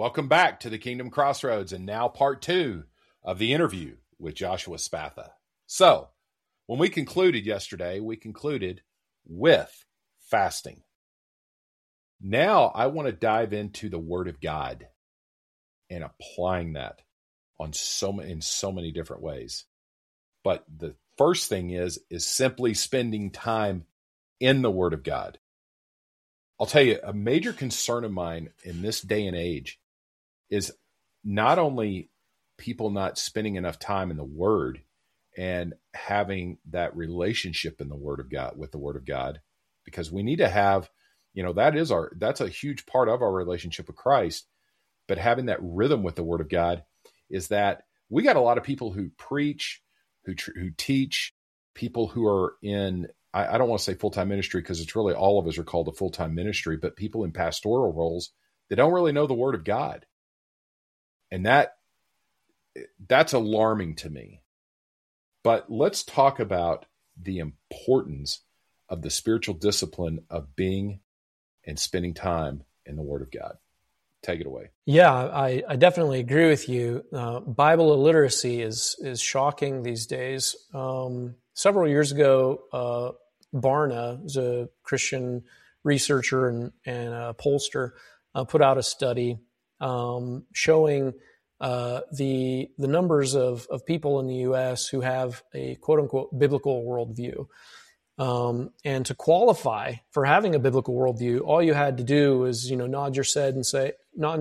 Welcome back to the Kingdom Crossroads, and now part 2 of the interview with Joshua Spatha. So, when we concluded yesterday, we concluded with fasting. Now, I want to dive into the Word of God and applying that in so many different ways. But the first thing is simply spending time in the Word of God. I'll tell you, a major concern of mine in this day and age is not only people not spending enough time in the Word and having that relationship in the Word of God with the Word of God, because we need to have, that's a huge part of our relationship with Christ. But having that rhythm with the Word of God is that we got a lot of people who preach, who teach, people who are in, I don't want to say full-time ministry because it's really all of us are called a full-time ministry, but people in pastoral roles that don't really know the Word of God. And that's alarming to me. But let's talk about the importance of the spiritual discipline of being and spending time in the Word of God. Take it away. Yeah, I definitely agree with you. Bible illiteracy is shocking these days. Several years ago, Barna, who's a Christian researcher and a pollster, put out a study showing the numbers of people in the U.S. who have a quote unquote biblical worldview. And to qualify for having a biblical worldview, all you had to do was, nod your head and say,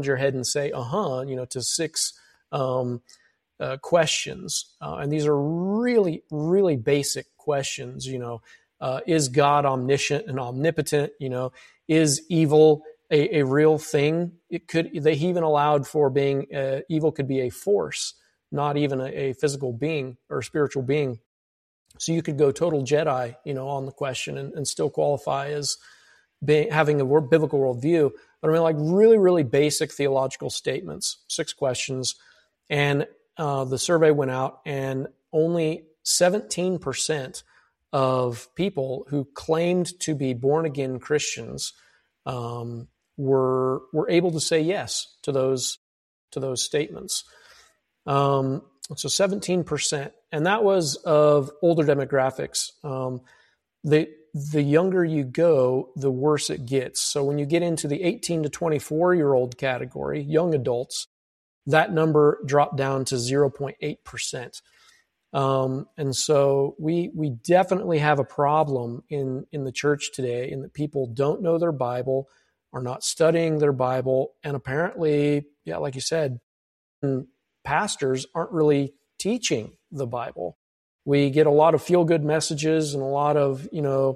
to 6 questions. And these are really, really basic questions. Is God omniscient and omnipotent? Is evil a real thing? They even allowed for being evil could be a force, not even a physical being or spiritual being. So you could go total Jedi, on the question and still qualify as having a biblical worldview. But really, really basic theological statements, 6 questions. And the survey went out and only 17% of people who claimed to be born again Christians were able to say yes to those statements. So 17%, and that was of older demographics. The younger you go, the worse it gets. So when you get into the 18 to 24-year-old category, young adults, that number dropped down to 0.8%. And so we definitely have a problem in the church today in that people don't know their Bible, are not studying their Bible, and apparently, like you said, pastors aren't really teaching the Bible. We get a lot of feel-good messages and a lot of,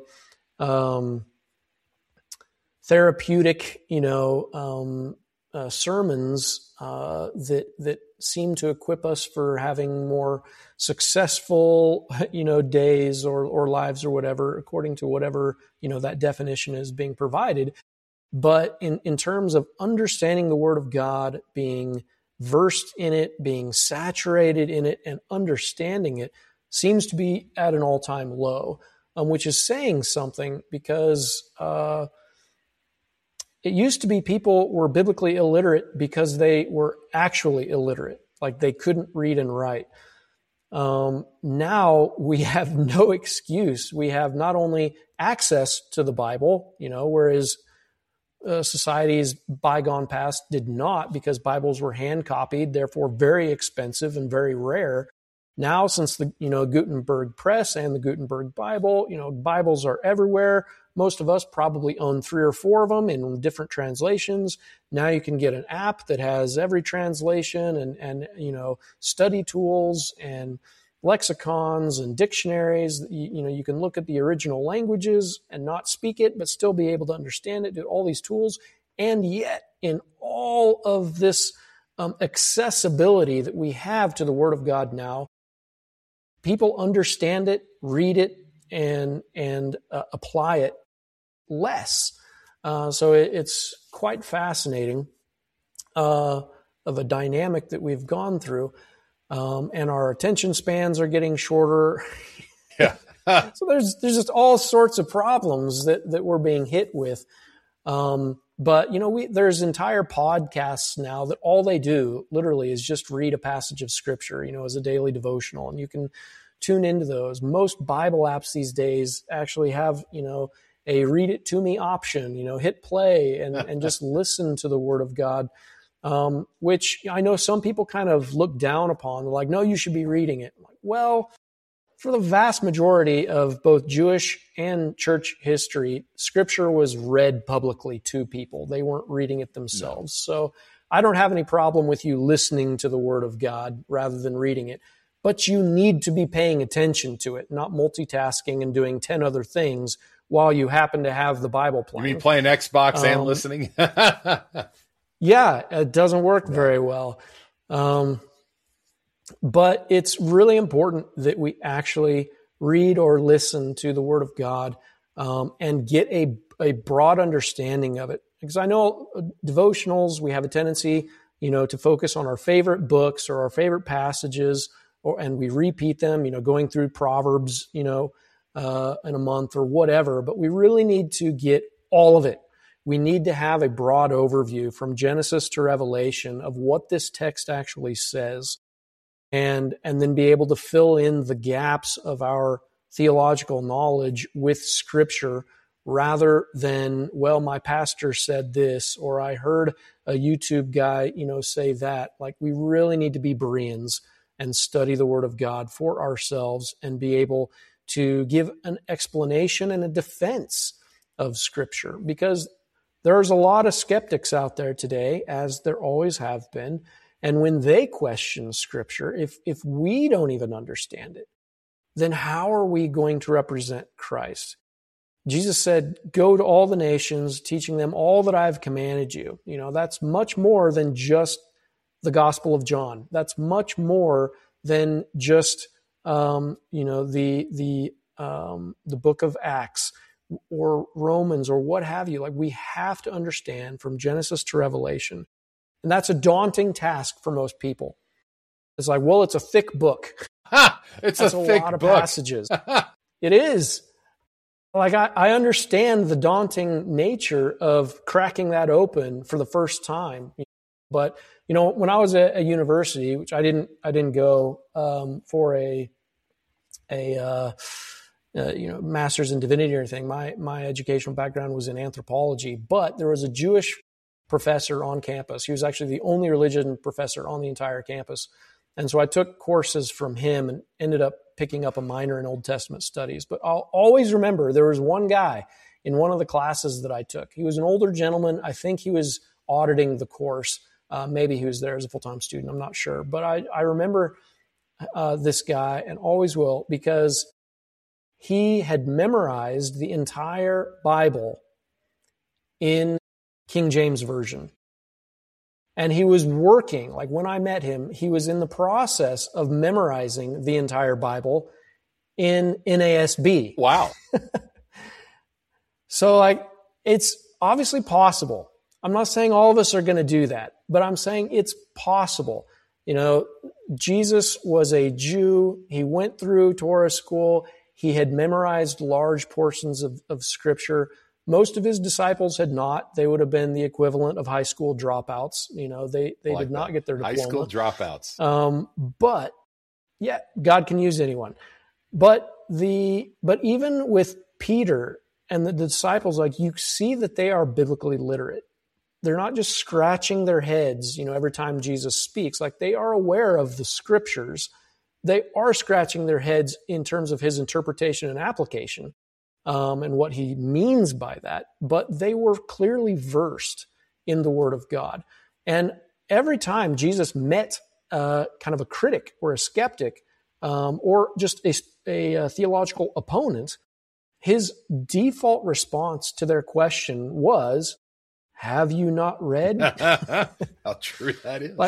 therapeutic, sermons that seem to equip us for having more successful, days or lives or whatever, according to whatever, that definition is being provided. But in terms of understanding the Word of God, being versed in it, being saturated in it, and understanding it seems to be at an all-time low, which is saying something because it used to be people were biblically illiterate because they were actually illiterate, like they couldn't read and write. Now we have no excuse. We have not only access to the Bible, whereas societies bygone past did not, because Bibles were hand copied, therefore very expensive and very rare. Now, since the Gutenberg press and the Gutenberg Bible, Bibles are everywhere. Most of us probably own 3 or 4 of them in different translations. Now you can get an app that has every translation and study tools and lexicons and dictionaries. You can look at the original languages and not speak it, but still be able to understand it, do all these tools. And yet, in all of this accessibility that we have to the Word of God now, people understand it, read it, and apply it less. So it's quite fascinating of a dynamic that we've gone through. And our attention spans are getting shorter. Yeah. So there's just all sorts of problems that we're being hit with. But, there's entire podcasts now that all they do literally is just read a passage of scripture, as a daily devotional. And you can tune into those. Most Bible apps these days actually have, a read it to me option, hit play and just listen to the word of God, which I know some people kind of look down upon. They're like, no, you should be reading it. I'm like, well, for the vast majority of both Jewish and church history, scripture was read publicly to people. They weren't reading it themselves. No. So I don't have any problem with you listening to the word of God rather than reading it. But you need to be paying attention to it, not multitasking and doing 10 other things while you happen to have the Bible playing. You mean playing Xbox and listening? Yeah, it doesn't work very well. But it's really important that we actually read or listen to the Word of God and get a broad understanding of it. Because I know devotionals, we have a tendency, to focus on our favorite books or our favorite passages, and we repeat them, going through Proverbs, in a month or whatever. But we really need to get all of it. We need to have a broad overview from Genesis to Revelation of what this text actually says. And then be able to fill in the gaps of our theological knowledge with Scripture rather than, well, my pastor said this, or I heard a YouTube guy, say that. Like, we really need to be Bereans and study the Word of God for ourselves and be able to give an explanation and a defense of Scripture. Because there's a lot of skeptics out there today, as there always have been. And when they question Scripture, if we don't even understand it, then how are we going to represent Christ? Jesus said, go to all the nations, teaching them all that I've commanded you. That's much more than just the Gospel of John. That's much more than just, the book of Acts or Romans or what have you. Like, we have to understand from Genesis to Revelation. And that's a daunting task for most people. It's like, well, it's a thick book. It's that's a thick lot of book. Passages. It is. Like, I understand the daunting nature of cracking that open for the first time. But, when I was at a university, which I didn't go for a master's in divinity or anything. My educational background was in anthropology, but there was a Jewish professor on campus. He was actually the only religion professor on the entire campus. And so I took courses from him and ended up picking up a minor in Old Testament studies. But I'll always remember there was one guy in one of the classes that I took. He was an older gentleman. I think he was auditing the course. Maybe he was there as a full-time student. I'm not sure. But I remember this guy, and always will, because he had memorized the entire Bible in King James Version. And he was working, like when I met him, he was in the process of memorizing the entire Bible in NASB. Wow. So, it's obviously possible. I'm not saying all of us are going to do that, but I'm saying it's possible. Jesus was a Jew. He went through Torah school. He had memorized large portions of Scripture. Most of his disciples had not. They would have been the equivalent of high school dropouts. They did not get their diploma. High school dropouts. But yeah, God can use anyone. But even with Peter and the disciples, you see that they are biblically literate. They're not just scratching their heads, every time Jesus speaks. They are aware of the Scriptures. They are scratching their heads in terms of his interpretation and application. And what he means by that, but they were clearly versed in the Word of God. And every time Jesus met kind of a critic or a skeptic or just a theological opponent, his default response to their question was, have you not read? How true that is.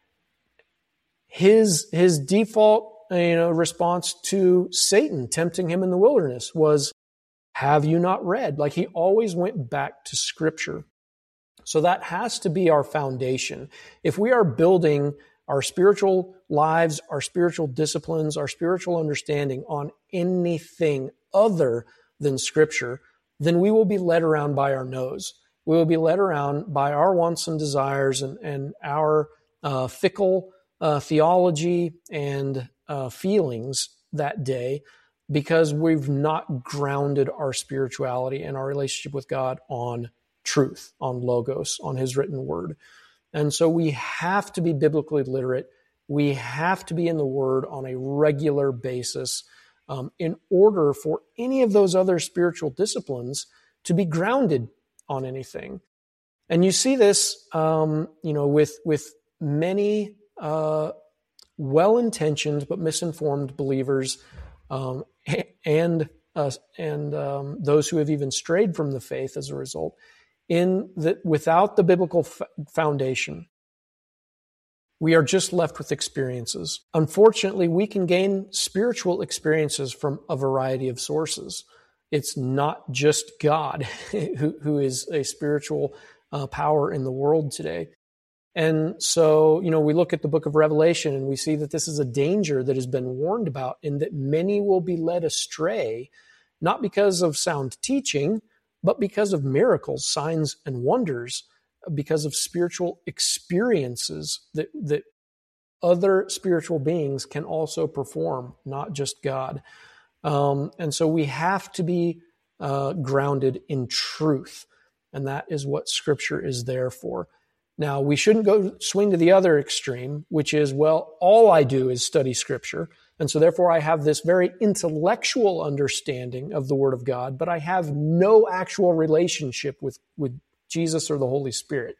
His default response to Satan tempting him in the wilderness was, have you not read? He always went back to Scripture. So that has to be our foundation. If we are building our spiritual lives, our spiritual disciplines, our spiritual understanding on anything other than Scripture, then we will be led around by our nose. we will be led around by our wants and desires and our fickle theology and feelings that day, because we've not grounded our spirituality and our relationship with God on truth, on logos, on his written word. And so we have to be biblically literate. We have to be in the word on a regular basis in order for any of those other spiritual disciplines to be grounded on anything. And you see this, with many well-intentioned but misinformed believers and those who have even strayed from the faith as a result, in that without the biblical foundation, we are just left with experiences. Unfortunately, we can gain spiritual experiences from a variety of sources. It's not just God who is a spiritual power in the world today. And so, we look at the book of Revelation and we see that this is a danger that has been warned about, in that many will be led astray, not because of sound teaching, but because of miracles, signs, and wonders, because of spiritual experiences that other spiritual beings can also perform, not just God. And so we have to be grounded in truth, and that is what Scripture is there for. Now, we shouldn't go swing to the other extreme, which is, well, all I do is study Scripture, and so therefore I have this very intellectual understanding of the Word of God, but I have no actual relationship with Jesus or the Holy Spirit.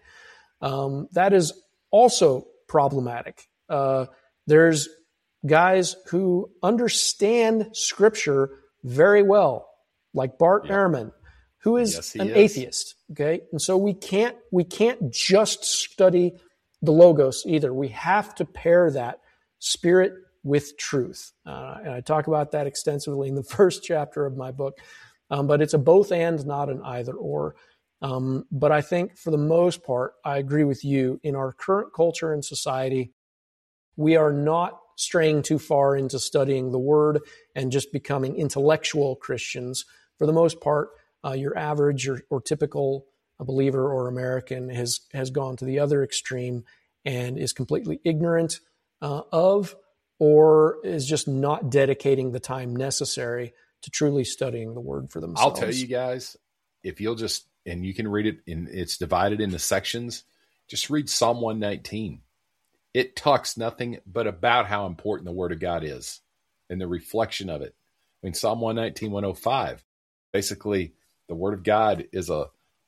That is also problematic. There's guys who understand Scripture very well, like Bart Ehrman, who is an atheist. Okay, and so we can't just study the Logos either. We have to pair that Spirit with truth, and I talk about that extensively in the first chapter of my book. But it's a both and, not an either or. But I think for the most part, I agree with you. In our current culture and society, we are not straying too far into studying the Word and just becoming intellectual Christians. For the most part, your average or typical believer or American has gone to the other extreme and is completely ignorant of, or is just not dedicating the time necessary to truly studying the Word for themselves. I'll tell you guys, if you'll just, and you can read it, it's divided into sections, just read Psalm 119. It talks nothing but about how important the Word of God is and the reflection of it. I mean, Psalm 119, 105, basically, the Word of God is a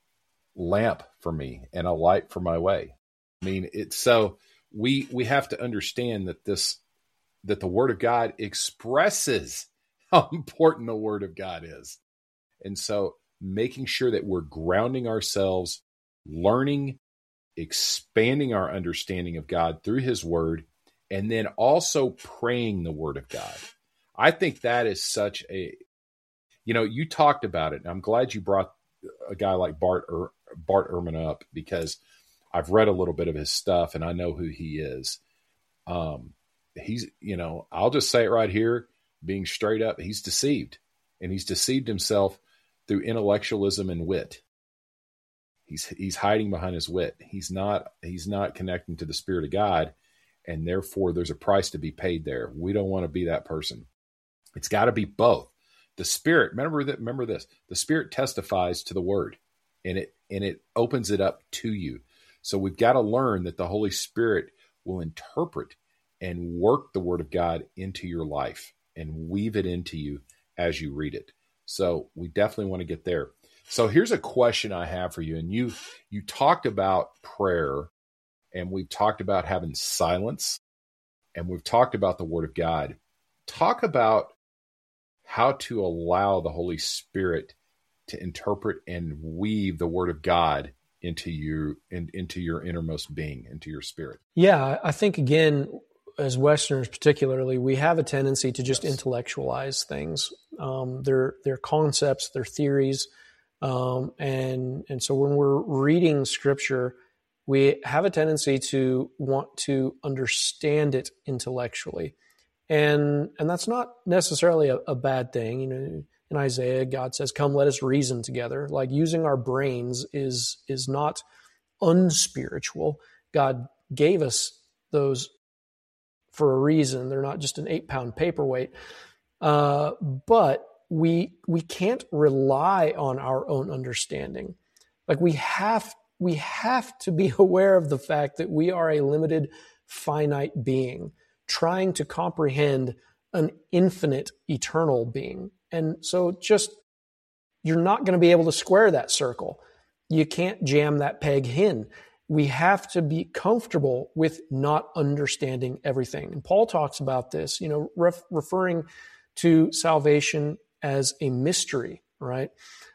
lamp for me and a light for my way. I mean, it's so we have to understand that the Word of God expresses how important the Word of God is. And so making sure that we're grounding ourselves, learning, expanding our understanding of God through His Word, and then also praying the Word of God. I think that is such a, you talked about it, and I'm glad you brought a guy like Bart Ehrman up, because I've read a little bit of his stuff and I know who he is. He's, I'll just say it right here, being straight up, he's deceived, and he's deceived himself through intellectualism and wit. He's hiding behind his wit. He's not connecting to the Spirit of God, and therefore there's a price to be paid there. We don't want to be that person. It's got to be both. The Spirit, remember this, the Spirit testifies to the Word, and it opens it up to you. So we've got to learn that the Holy Spirit will interpret and work the Word of God into your life and weave it into you as you read it. So we definitely want to get there. So here's a question I have for you. And you talked about prayer, and we've talked about having silence, and we've talked about the Word of God. Talk about how to allow the Holy Spirit to interpret and weave the Word of God into you and into your innermost being, into your spirit. Yeah, I think, again, as Westerners particularly, we have a tendency to just intellectualize things. They're concepts, they're theories. And so when we're reading Scripture, we have a tendency to want to understand it intellectually. And that's not necessarily a bad thing. In in Isaiah, God says, "Come, let us reason together." Like using our brains is not unspiritual. God gave us those for a reason. They're not just an 8-pound paperweight. But we can't rely on our own understanding. Like we have to be aware of the fact that we are a limited, finite being trying to comprehend an infinite, eternal being. And so you're not going to be able to square that circle. You can't jam that peg in. We have to be comfortable with not understanding everything. And Paul talks about this, referring to salvation as a mystery, right?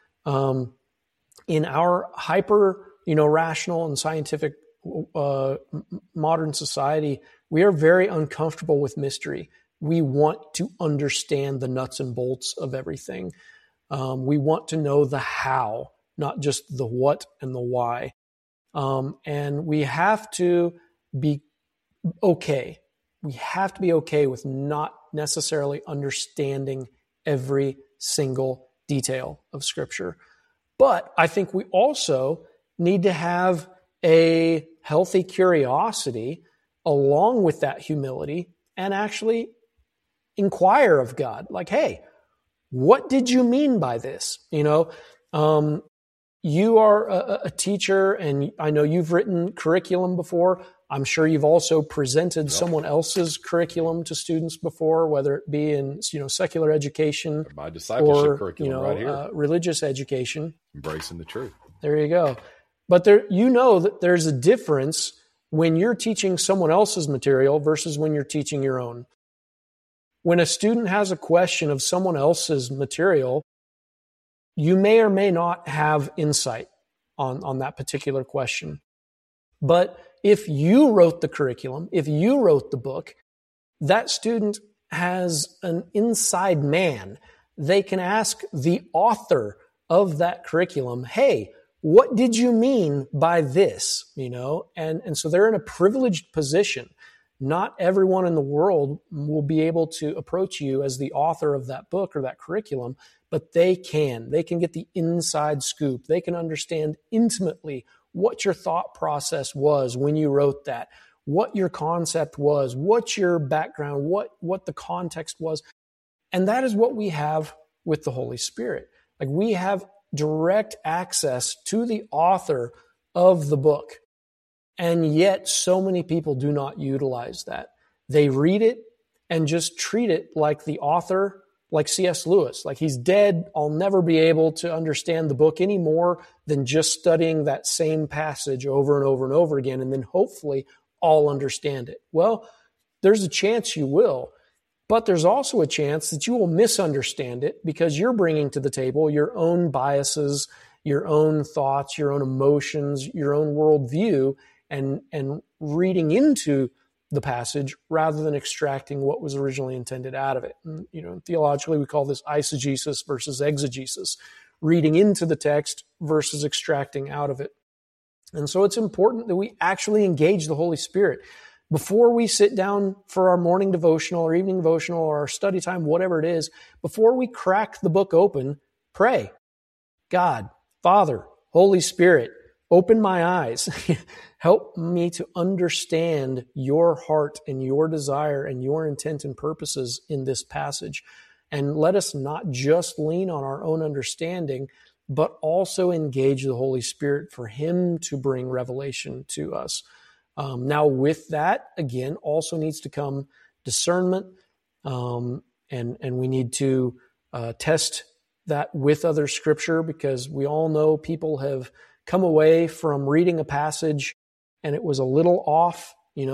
In our hyper, rational and scientific modern society, we are very uncomfortable with mystery. We want to understand the nuts and bolts of everything. We want to know the how, not just the what and the why. And we have to be okay. We have to be okay with not necessarily understanding every single detail of Scripture. But I think we also need to have a healthy curiosity along with that humility and actually inquire of God. Like, hey, what did you mean by this? You are a teacher, and I know you've written curriculum before. I'm sure you've also presented someone else's curriculum to students before, whether it be in secular education, my discipleship curriculum right here, religious education, embracing the truth. There you go. But that there's a difference when you're teaching someone else's material versus when you're teaching your own. When a student has a question of someone else's material, you may or may not have insight on that particular question. But if you wrote the curriculum, if you wrote the book, that student has an inside man. They can ask the author of that curriculum, hey, what did you mean by this? And so they're in a privileged position. Not everyone in the world will be able to approach you as the author of that book or that curriculum, but they can. They can get the inside scoop. They can understand intimately what your thought process was when you wrote that, what your concept was, what your background, what the context was. And that is what we have with the Holy Spirit. Like we have direct access to the author of the book. And yet so many people do not utilize that. They read it and just treat it like the author, like C.S. Lewis, like he's dead. I'll never be able to understand the book any more than just studying that same passage over and over and over again. And then hopefully I'll understand it. Well, there's a chance you will, but there's also a chance that you will misunderstand it because you're bringing to the table your own biases, your own thoughts, your own emotions, your own worldview, and reading into the passage rather than extracting what was originally intended out of it. And, theologically, we call this eisegesis versus exegesis, reading into the text versus extracting out of it. And so it's important that we actually engage the Holy Spirit. Before we sit down for our morning devotional or evening devotional or our study time, whatever it is, before we crack the book open, pray. God, Father, Holy Spirit, open my eyes. Help me to understand your heart and your desire and your intent and purposes in this passage. And let us not just lean on our own understanding, but also engage the Holy Spirit for him to bring revelation to us. Now, with that, again, also needs to come discernment, and we need to test that with other Scripture, because we all know people have come away from reading a passage and it was a little off,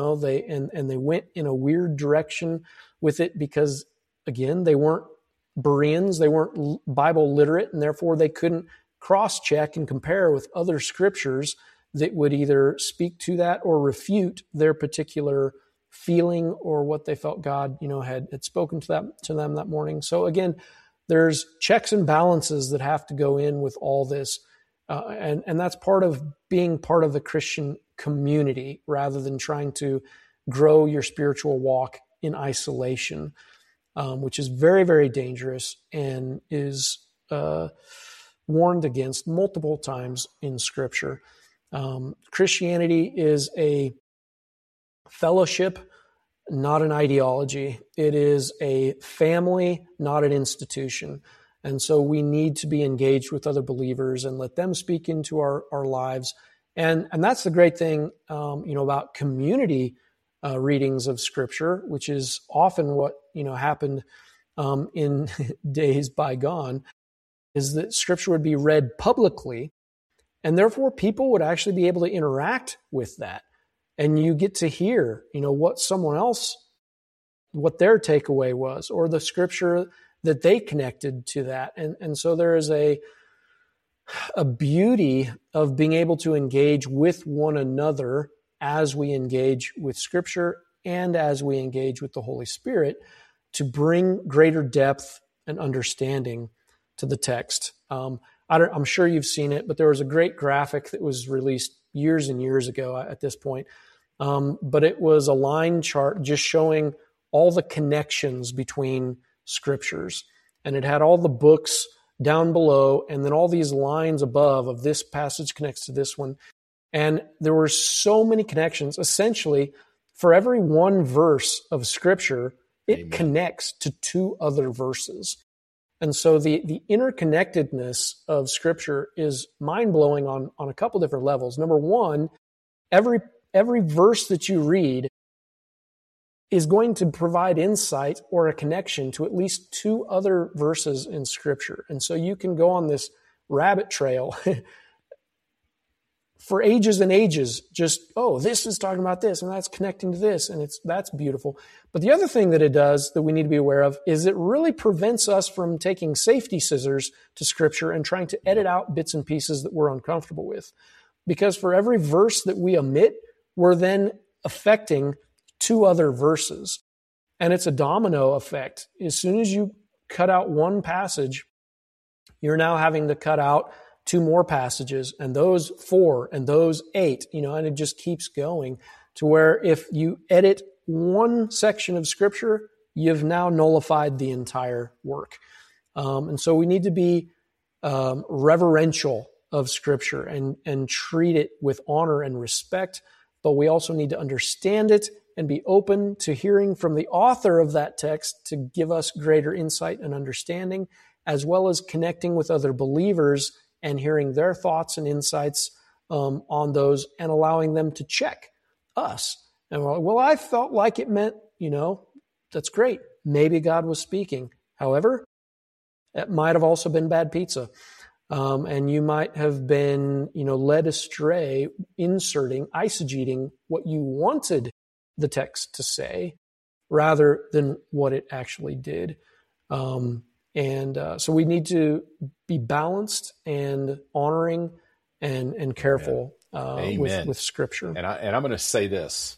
they went in a weird direction with it because, again, they weren't Bereans, they weren't Bible literate, and therefore they couldn't cross-check and compare with other scriptures that would either speak to that or refute their particular feeling or what they felt God, had spoken to them that morning. So again, there's checks and balances that have to go in with all this. And that's part of being part of the Christian community rather than trying to grow your spiritual walk in isolation. which is very, very dangerous and is warned against multiple times in Scripture. Christianity is a fellowship, not an ideology. It is a family, not an institution. And so we need to be engaged with other believers and let them speak into our lives. And that's the great thing, about community readings of Scripture, which is often what, happened in days bygone, is that Scripture would be read publicly, and therefore people would actually be able to interact with that. And you get to hear, what someone else, what their takeaway was, or the Scripture that they connected to that. And so there is a beauty of being able to engage with one another as we engage with Scripture and as we engage with the Holy Spirit to bring greater depth and understanding to the text. I'm sure you've seen it, but there was a great graphic that was released years and years ago at this point. But it was a line chart just showing all the connections between Scriptures. And it had all the books down below and then all these lines above of this passage connects to this one. And there were so many connections. Essentially, for every one verse of Scripture, it Amen. Connects to two other verses. And so the interconnectedness of Scripture is mind-blowing on a couple different levels. Number one, every verse that you read is going to provide insight or a connection to at least two other verses in Scripture. And so you can go on this rabbit trail for ages and ages, just, this is talking about this, and that's connecting to this, and that's beautiful. But the other thing that it does that we need to be aware of is it really prevents us from taking safety scissors to Scripture and trying to edit out bits and pieces that we're uncomfortable with. Because for every verse that we omit, we're then affecting two other verses. And it's a domino effect. As soon as you cut out one passage, you're now having to cut out two more passages, and those 4, and those 8, and it just keeps going to where if you edit one section of Scripture, you've now nullified the entire work. And so we need to be reverential of Scripture and treat it with honor and respect, but we also need to understand it and be open to hearing from the author of that text to give us greater insight and understanding, as well as connecting with other believers and hearing their thoughts and insights on those and allowing them to check us. And we're like, well, I felt like it meant, that's great. Maybe God was speaking. However, it might have also been bad pizza. And you might have been, led astray, eisegeting what you wanted the text to say rather than what it actually did. So we need to be balanced and honoring and careful with Scripture. And I'm going to say this,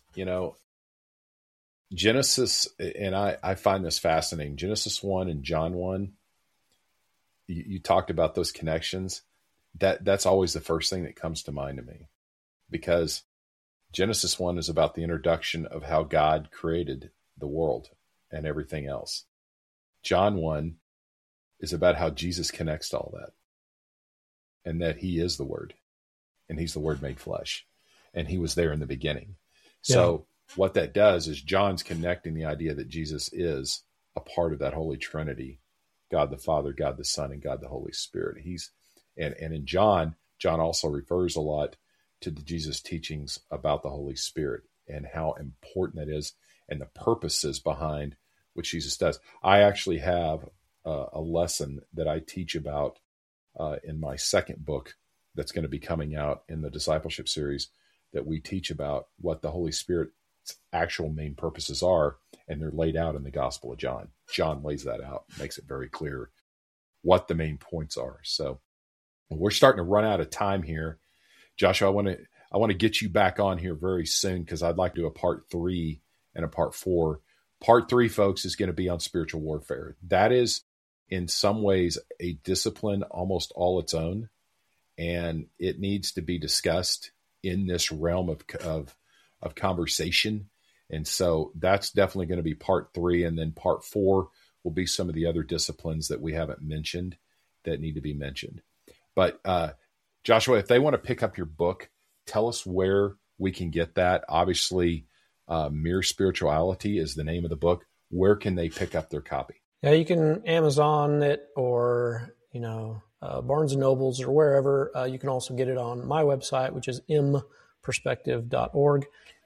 Genesis, and I find this fascinating. Genesis 1 and John 1, you talked about those connections. That's always the first thing that comes to mind to me, because Genesis 1 is about the introduction of how God created the world and everything else. John 1 is about how Jesus connects to all that, and that he is the Word, and he's the Word made flesh, and he was there in the beginning. So what that does is John's connecting the idea that Jesus is a part of that Holy Trinity, God the Father, God the Son, and God the Holy Spirit. And in John also refers a lot to the Jesus teachings about the Holy Spirit and how important that is and the purposes behind what Jesus does. I actually have a lesson that I teach about in my second book that's going to be coming out in the discipleship series, that we teach about what the Holy Spirit's actual main purposes are, and they're laid out in the Gospel of John. John lays that out, makes it very clear what the main points are. So we're starting to run out of time here. Joshua, I want to get you back on here very soon, because I'd like to do a part 3 and a part 4. Part 3, folks, is going to be on spiritual warfare. That is, in some ways, a discipline almost all its own, and it needs to be discussed in this realm of conversation. And so that's definitely going to be part 3. And then part 4 will be some of the other disciplines that we haven't mentioned that need to be mentioned. But Joshua, if they want to pick up your book, tell us where we can get that. Obviously, Mere Spirituality is the name of the book. Where can they pick up their copy? Yeah, you can Amazon it, or Barnes and Nobles, or wherever. You can also get it on my website, which is mperspective.org.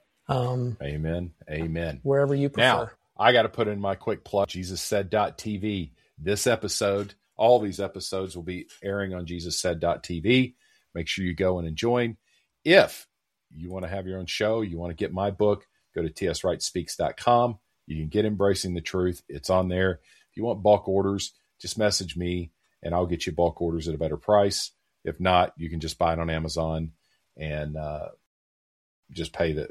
Amen. Wherever you prefer. Now, I got to put in my quick plug, JesusSaid.tv. This episode, all these episodes will be airing on JesusSaid.tv. Make sure you go and join. If you want to have your own show, you want to get my book, go to tswrightspeaks.com. You can get Embracing the Truth. It's on there. If you want bulk orders, just message me and I'll get you bulk orders at a better price. If not, you can just buy it on Amazon and just pay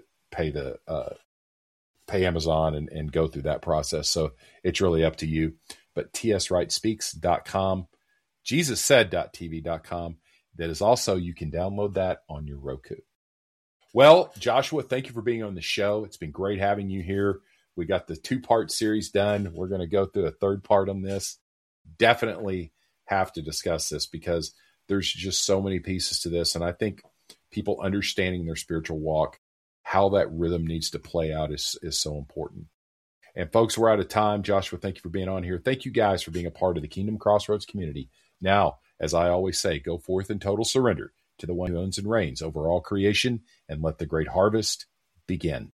Amazon and go through that process. So it's really up to you. But tswrightspeaks.com, JesusSaid.tv.com. That is also, you can download that on your Roku. Well, Joshua, thank you for being on the show. It's been great having you here. We got the 2-part series done. We're going to go through a 3rd part on this. Definitely have to discuss this because there's just so many pieces to this. And I think people understanding their spiritual walk, how that rhythm needs to play out is so important. And folks, we're out of time. Joshua, thank you for being on here. Thank you guys for being a part of the Kingdom Crossroads community. Now, as I always say, go forth in total surrender to the one who owns and reigns over all creation and let the great harvest begin.